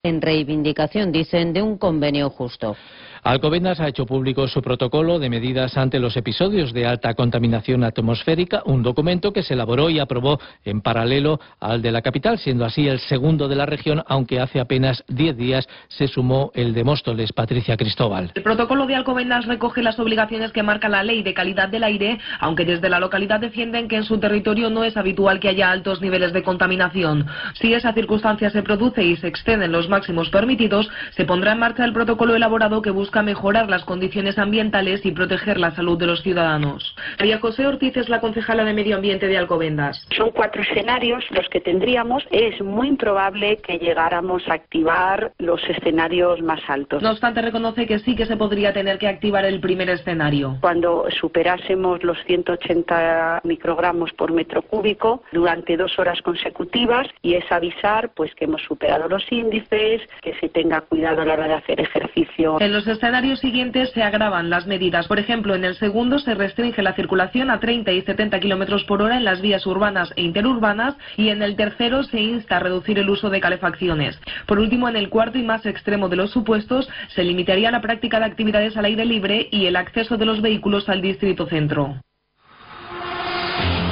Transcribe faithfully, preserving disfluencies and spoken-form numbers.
En reivindicación, dicen, de un convenio justo. Alcobendas ha hecho público su protocolo de medidas ante los episodios de alta contaminación atmosférica, un documento que se elaboró y aprobó en paralelo al de la capital, siendo así el segundo de la región, aunque hace apenas diez días se sumó el de Móstoles. Patricia Cristóbal. El protocolo de Alcobendas recoge las obligaciones que marca la Ley de Calidad del Aire, aunque desde la localidad defienden que en su territorio no es habitual que haya altos niveles de contaminación. Si esa circunstancia se produce y se exceden los máximos permitidos, se pondrá en marcha el protocolo elaborado que busca mejorar las condiciones ambientales y proteger la salud de los ciudadanos. María José Ortiz es la concejala de Medio Ambiente de Alcobendas. Son cuatro escenarios los que tendríamos. Es muy improbable que llegáramos a activar los escenarios más altos. No obstante, reconoce que sí que se podría tener que activar el primer escenario. Cuando superásemos los ciento ochenta microgramos por metro cúbico durante dos horas consecutivas, y es avisar pues que hemos superado los índices, que se tenga cuidado a la hora de hacer ejercicio. En los escenarios siguientes se agravan las medidas. Por ejemplo, en el segundo se restringe la circulación a treinta y setenta kilómetros por hora en las vías urbanas e interurbanas, y en el tercero se insta a reducir el uso de calefacciones. Por último, en el cuarto y más extremo de los supuestos, se limitaría la práctica de actividades al aire libre y el acceso de los vehículos al distrito centro.